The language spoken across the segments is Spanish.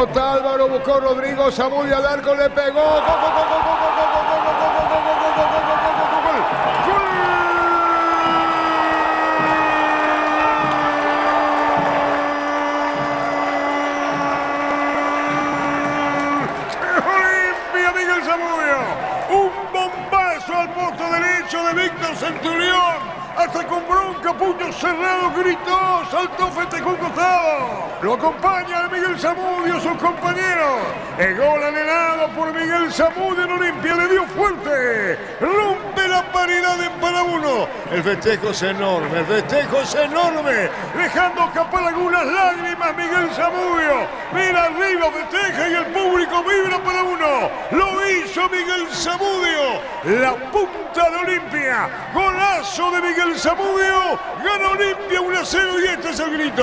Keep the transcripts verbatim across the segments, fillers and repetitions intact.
Pelota Álvaro, buscó Rodrigo Zamudio al arco, le pegó. ¡Gol, gol, gol, gol, gol, gol, gol, gol, gol, gol, gol, gol, gol, gol, gol, gol! Olimpia, Miguel Zamudio. Un bombazo al poste derecho de Víctor Centurión. Hasta con bronca, puño cerrado, gritó, saltó, festejó un costado. Lo acompaña Miguel Zamudio, sus compañeros. El gol anhelado por Miguel Zamudio en Olimpia, le dio fuerte. Rompe la paridad en para uno. El festejo es enorme, el festejo es enorme. Dejando escapar algunas lágrimas Miguel Zamudio. Mira arriba, festeja y el público vibra para uno. Lo hizo Miguel Zamudio. La punta de Olimpia. Golazo de Miguel Zamudio, gana Olimpia uno a cero y este es el grito.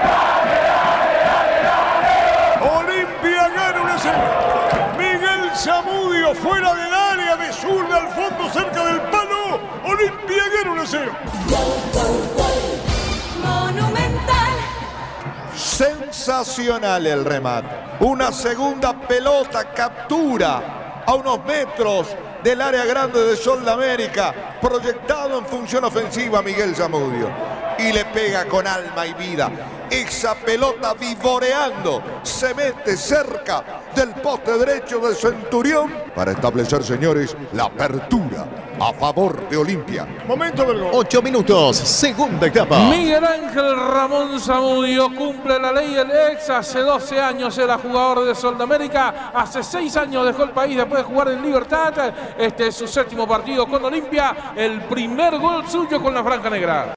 Olimpia gana uno a cero. Miguel Zamudio fuera del área de zurda al fondo cerca del palo. Olimpia gana uno a cero. Monumental. Sensacional el remate. Una segunda pelota, captura a unos metros del área grande de Sol de América, proyectado en función ofensiva Miguel Zamudio, y le pega con alma y vida. Esa pelota vivoreando se mete cerca del poste derecho de Centurión para establecer, señores, la apertura a favor de Olimpia. Momento del gol. Ocho minutos, segunda etapa. Miguel Ángel Ramón Zamudio cumple la ley del ex. Hace doce años era jugador de Sol de América. Hace seis años dejó el país después de jugar en Libertad. Este es su séptimo partido con Olimpia. El primer gol suyo con la franja negra.